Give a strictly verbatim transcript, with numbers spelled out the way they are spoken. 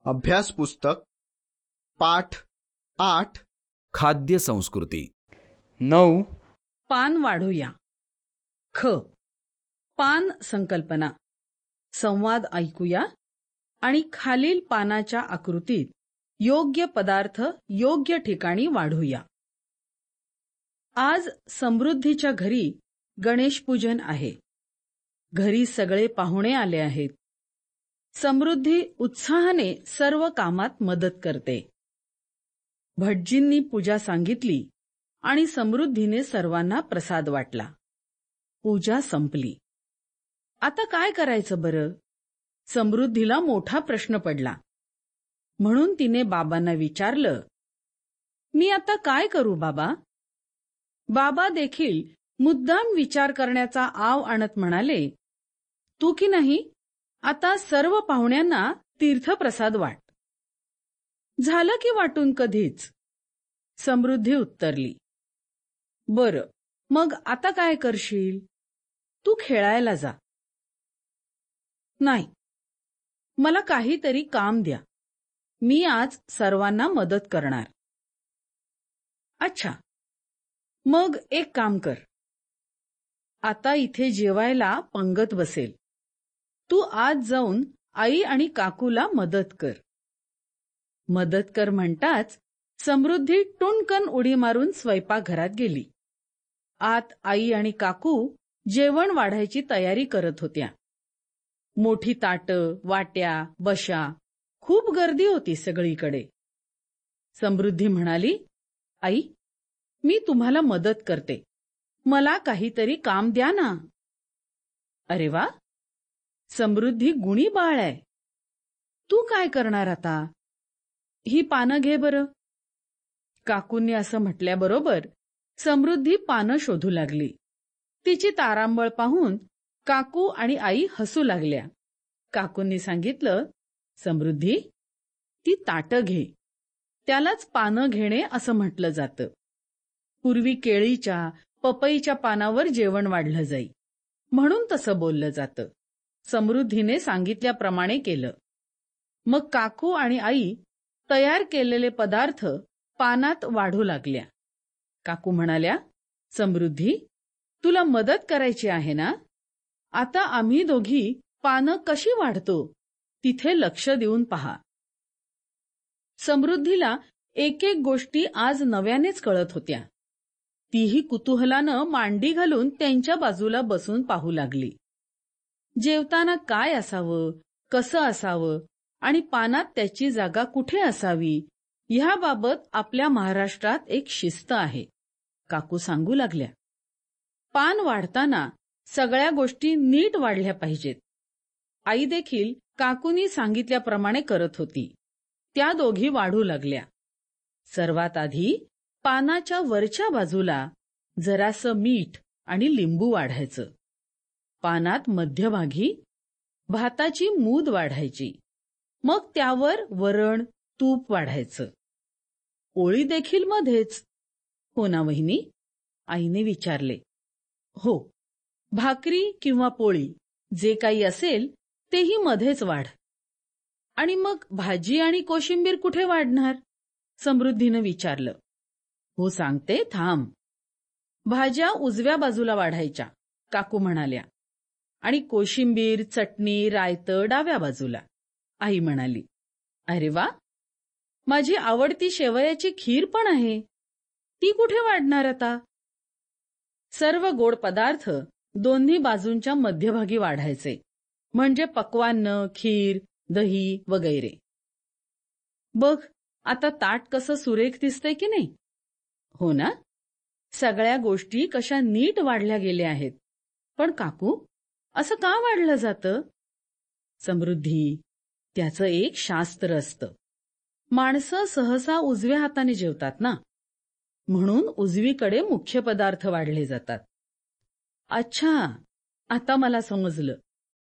अभ्यास पुस्तक पाठ आठ खाद्य संस्कृती. नऊ. पान वाढूया. ख. पान संकल्पना. संवाद ऐकूया आणि खालील पानाच्या आकृतीत योग्य पदार्थ योग्य ठिकाणी वाढूया. आज समृद्धीच्या घरी गणेश पूजन आहे. घरी सगळे पाहुणे आले आहेत. समृद्धी उत्साहाने सर्व कामात मदत करते. भटजींनी पूजा सांगितली आणि समृद्धीने सर्वांना प्रसाद वाटला. पूजा संपली. आता काय करायचं बरं? समृद्धीला मोठा प्रश्न पडला. म्हणून तिने बाबांना विचारलं, मी आता काय करू बाबा? बाबा देखील मुद्दाम विचार करण्याचा आव आणत म्हणाले, तू की नाही आता सर्व पाहुण्यांना तीर्थप्रसाद वाट. झालं की वाटून कधीच. समृद्धी उत्तरली, बरं मग आता काय करशील? तू खेळायला जा. नाही, मला काहीतरी काम द्या. मी आज सर्वांना मदत करणार. अच्छा, मग एक काम कर. आता इथे जेवायला पंगत बसेल. तू आज जाऊन आई आणि काकूला मदत कर. मदत कर म्हणताच समृद्धी टुणकन उडी मारून स्वयंपाकघरात गेली. आत आई आणि काकू जेवण वाढायची तयारी करत होत्या. मोठी ताटं, वाट्या, बशा, खूप गर्दी होती सगळीकडे. समृद्धी म्हणाली, आई, मी तुम्हाला मदत करते. मला काहीतरी काम द्या ना. अरे वा, समृद्धी गुणी बाळ आहे. तू काय करणार आता? ही पानं घे बरं. काकूंनी असं म्हटल्याबरोबर समृद्धी पानं शोधू लागली. तिची तारांबळ पाहून काकू आणि आई हसू लागल्या. काकूंनी सांगितलं, समृद्धी, ती ताटं घे. त्यालाच पानं घेणे असं म्हटलं जातं. पूर्वी केळीच्या, पपईच्या पानावर जेवण वाढलं जाई, म्हणून तसं बोललं जातं. समृद्धीने सांगितल्याप्रमाणे केलं. मग काकू आणि आई तयार केलेले पदार्थ पानात वाढू लागल्या. काकू म्हणाल्या, समृद्धी, तुला मदत करायची आहे ना? आता आम्ही दोघी पानं कशी वाढतो तिथे लक्ष देऊन पहा. समृद्धीला एक एक गोष्टी आज नव्यानेच कळत होत्या. तीही कुतूहलानं मांडी घालून त्यांच्या बाजूला बसून पाहू लागली. जेवताना काय असावं, कसं असावं आणि पानात त्याची जागा कुठे असावी ह्याबाबत आपल्या महाराष्ट्रात एक शिस्त आहे. काकू सांगू लागल्या, पान वाढताना सगळ्या गोष्टी नीट वाढल्या पाहिजेत. आई देखील काकूनी सांगितल्याप्रमाणे करत होती. त्या दोघी वाढू लागल्या. सर्वात आधी पानाच्या वरच्या बाजूला जरासं मीठ आणि लिंबू वाढायचं. पानात मध्यभागी भाताची मूद वाढायची. मग त्यावर वरण, तूप वाढायचं. पोळी देखील मध्येच. हो ना वहिनी? आईने विचारले. हो, भाकरी किंवा पोळी जे काही असेल तेही मध्येच वाढ. आणि मग भाजी आणि कोशिंबीर कुठे वाढणार? समृद्धीनं विचारलं. हो सांगते, थांब. भाज्या उजव्या बाजूला वाढायच्या, काकू म्हणाल्या. आणि कोशिंबीर, चटणी, रायतं डाव्या बाजूला, आई म्हणाली. अरे वा, माझी आवडती शेवयाची खीर पण आहे. ती कुठे वाढणार आता? सर्व गोड पदार्थ दोन्ही बाजूंच्या मध्यभागी वाढायचे, म्हणजे पक्वान्न, खीर, दही वगैरे. बघ आता ताट कसं सुरेख दिसतंय की नाही? हो ना? सगळ्या गोष्टी कशा नीट वाढल्या गेल्या आहेत. पण काकू, असं का वाढलं जातं? समृद्धी, त्याचं एक शास्त्र असतं. माणसं सहसा उजव्या हाताने जेवतात ना, म्हणून उजवीकडे मुख्य पदार्थ वाढले जातात. अच्छा, आता मला समजलं.